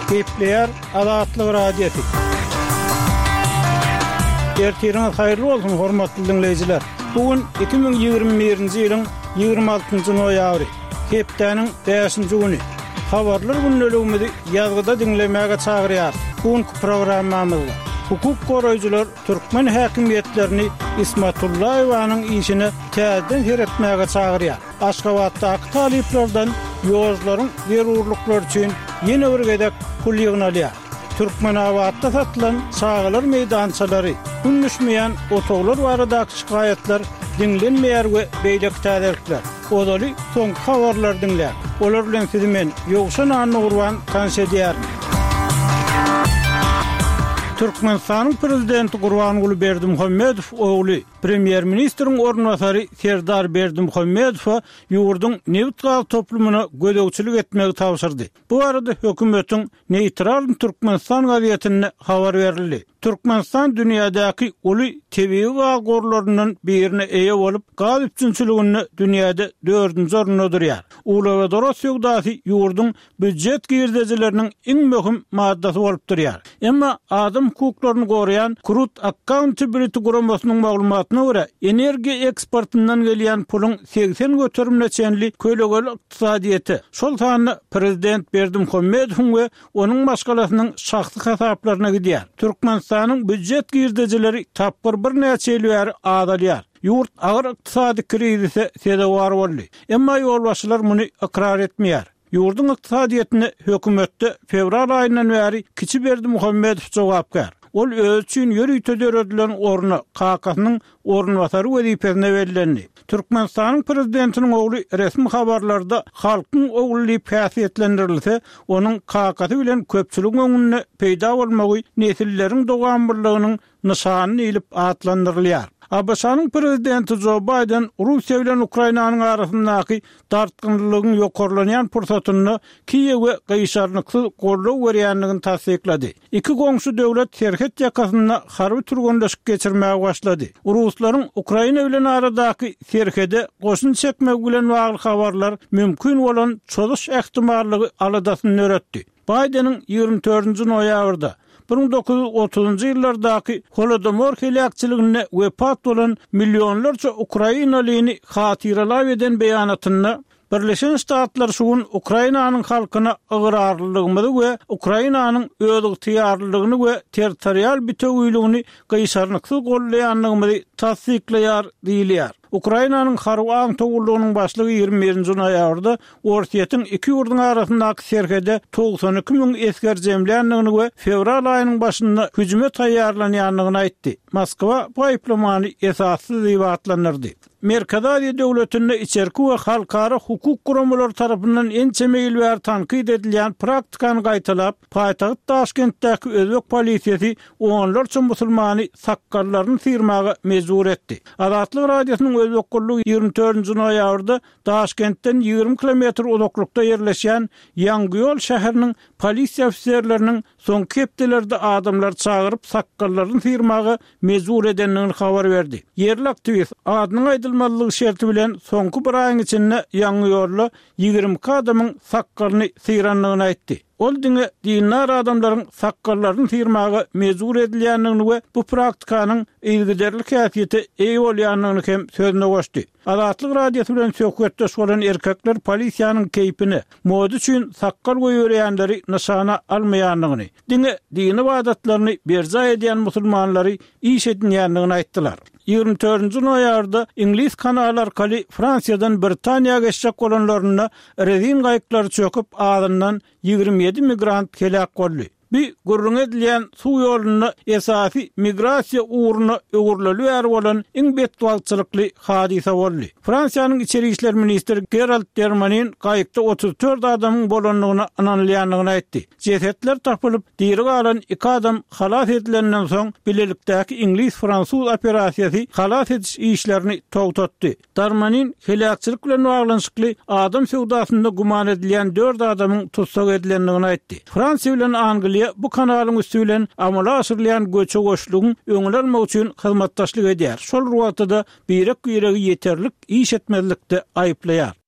Kepler Azatlyk radiosu. Ertiriniz hayırlı olsun hormatly dinleyijiler. Bugün 2021-nji ýylyň 26-njy noýabry. Kepdeniň 5-nji güni. Habarlar günnäligimizi ýazgyda dinlemäge çagyrýar. Bugünkü programmamyzda hukuk goraýjylar türkmen häkimiýetlerini Ismatullaýowanyň işini täzeden heretmäge çagyrýar. Aşgabatdaky talyplardan ýozlaryň zerurluklar üçin ýene bir gedek pul ýygnalýar. Türkmenawatda satylan çağılar meydançalary, günmüşmeýän otoglar baradaky şikaýetler dinlenmeýär we beýleki täzelikler. Odaly soňky habarlar dinlär. Olar bilen sizi men ýogşan anny urwan tanşedýär. Türkmenistanyň prezidenti Gurbanguly Berdimuhammedow ogly Premier Ministriň ornwasary Serdar Berdimuhammedow ýurduň newtral toplumyna gödegçilik etmegi tapşyrdy. Bu arada hökümetiň Neutral Türkmenistan gazetine habar berildi. Türkmenistan dünýädäki uly tebii gorlaryndan birine eýe bolup, gaz üçinçiligini dünýäde 4-nji orunda durýar. Ulagadoros ýogdaty ýurduň büdjet girdejileriniň iň möhüm maddasy bolup durýar. Emma adam hukuklaryny goraýan Kurut Accountability Guramasynyň maglumatyna görä, energiýa eksportyndan gelýän pulun 80 götürümleçenli kölegöl ykdysadyety. Şol sany prezident Berdimuhammedow we onuň başgalasynyň şahsy hesaplaryna gidýär. Türkmenistanyň büdjet girdejileri tapyr bir näçe ýyl adalýar. Yurt agyr ykdysady krizise sebäp boldy. Emma ýolbaşçylar muny ikrar etmeýär. Yurdun ykdysadyetine hökümetde fevral aýyndan bäri kiçi Berdimuhammedow jogapkar. Ol öz üçin ýürüýtede ödülen orna KK'nyň ornwasary wezipesine berilendi. Türkmenistanyň prezidentiniň ogly resmi habarlarda halkyň ogly päsiýetlendirilse, onuň KK'sy bilen köpçüligiň öňünde peýda bolmagy nesilleriň dogam birliginiň nyşanyny ilip atlandyrylýar. Abaşanyň prezidenti Joe Biden Russiýa bilen Ukrainanyň arasyndaky dartgynlygyň ýokarlanýan pursatyny Kiýew we gyşarlyksy gollaw berýänligini tasdiklady. Iki goňşy döwlet serhet ýakasyna harby turgundaşyk geçirmäge başlady. Ruslaryň Ukraina bilen aradaky serhede goşun çekmek bilen bagly habarlar mümkin bolan çoluş ähtimallygy aladasyny öretdi. Bidenin 24-nji noýabrda 1930-njy ýyllardaky Holodomor helakçylygyny wepat bolan millionlarça Ukrainalyny hatyralap eden beýanatyny Birleşen Ştatlar şuň Ukrainanyň halkyna ygyrarlylygymyzy we Ukrainanyň öz ygtyýarlylygyny we territorial bütünlüğini gyşarlyksy gollaýanlygymyzy tasdiklaýar diýilýär. Ukrainanyň Harwan togullugynyň başlygy 21-nji noýabrda Orsiýetiň iki ýurdun arasyndaky serhede 92 000 esker jemlänligini we fevral aýynyň başynda hüjüme taýýarlanýanlygyny aýtdy. Moskwa bu aýplamany esassyz diýip atlandyrdy. Merkezi döwletinde içerki we halkara hukuk guramalary tarapyndan ençemeýil we tankyd edilýän praktikany gaýtalap, paýtagyt Taşkentdäki özbek polisiýasy onlarça musulmany sakkarlaryny syrmaga mejbur etdi. Azatlyk radiosynyň özbek gollugy 24-nji noýabrda Taşkentden 20 kilometr uzaklykda ýerleşýän Ýangyol şäheriniň polisiýa ofisiýerleriniň soňky hepdelerde adamlar çagyryp sakkarlaryny syrmaga mejbur edenligini habar berdi. Yerli aktivist adynyň aýdylmalygy şerti bilen soňky bir aýyň içinde Ýangyolda 20 adamyň sakkarlyny syranlygyny aýtdy. Ol diňe dinler adamlaryň sakkarlaryny syrmaga mejbur edilýänligini we bu praktikanyň ýygyderlik häsiýeti eý bolýanlygyny hem sözüne goşdy. Azatlyk radiosu bilen söhbetde bolan erkekler polisiýanyň keypini, mody üçin sakkar goýýarýanlary nyşana almaýanlygyny, diňe dini wadatlaryny berza edýän musulmanlary iş edýänligini aýtdylar. 24-nji noýabrda İngiliz kanaly arkaly Fransiýadan Britaniýaga geçjek bolanlaryna rezin gaýıklary çöküp adyndan 27 migrant helak boldy. Bir gurrun edilýän suw ýoluny esasy migrasiýa uğruna öwürlelýär bolan iň betwalçylykly hadisa boldy. Fransiýanyň içeri işler ministri Gerald Darmanin gaýykda 34 adamyň bolanlygyny ananylýanlygyny aýtdy. Cesetler tapylyp, diri galan 2 adam halas edilenden soň bilelikdäki İngiliz-Fransuz operasiýasy halas ediş işlerini togtatdy. Darmanin helakçylyk bilen baglanyşykly adam sewdasynda guman edilýän 4 adamyň tutsak edilenligini aýtdy. Fransiýa bilen Angliýa bu kanalyň üstünden amala asyrlayan göçe goşlugyň öňlenmek üçin hyzmatdaşlyk edýär. Şol ruwatyda birek ýeregi ýeterlik iş etmezlikde aýplaýar.